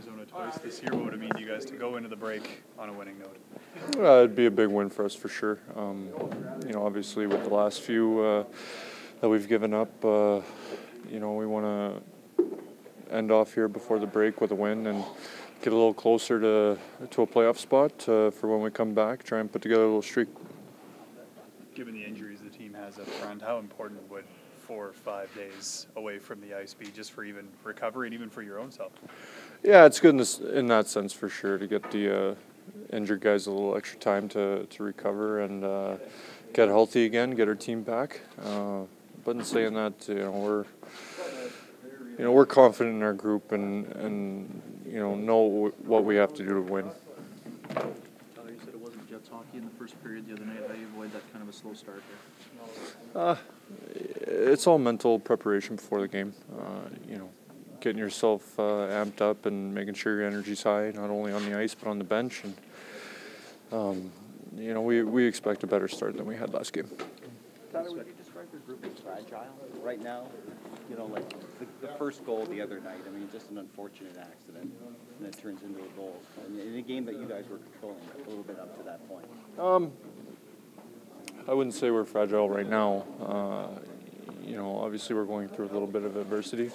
Arizona twice this year. What would it mean to you guys to go into the break on a winning note? It'd be a big win for us for sure. Obviously with the last few that we've given up, we want to end off here before the break with a win and get a little closer to a playoff spot for when we come back, try and put together a little streak. Given the injuries the team has up front, how important would 4 or 5 days away from the ice be just for even recovery and even for your own self? Yeah, it's good in that sense for sure to get the injured guys a little extra time to recover and get healthy again, get our team back. But in saying that, we're confident in our group and know what we have to do to win. Tyler, you said it wasn't Jets hockey in the first period the other night. How do you avoid that kind of a slow start there? It's all mental preparation before the game. Getting yourself amped up and making sure your energy's high, not only on the ice but on the bench. And we expect a better start than we had last game. Tyler, would you describe your group as fragile right now? Like the first goal the other night, just an unfortunate accident, and it turns into a goal. And in a game that you guys were controlling a little bit up to that point. I wouldn't say we're fragile right now. Obviously we're going through a little bit of adversity.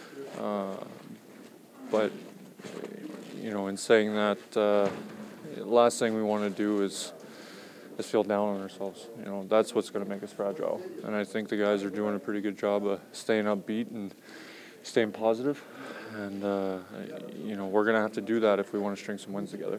But in saying that, last thing we want to do is feel down on ourselves. That's what's going to make us fragile. And I think the guys are doing a pretty good job of staying upbeat and staying positive. And, we're going to have to do that if we want to string some wins together.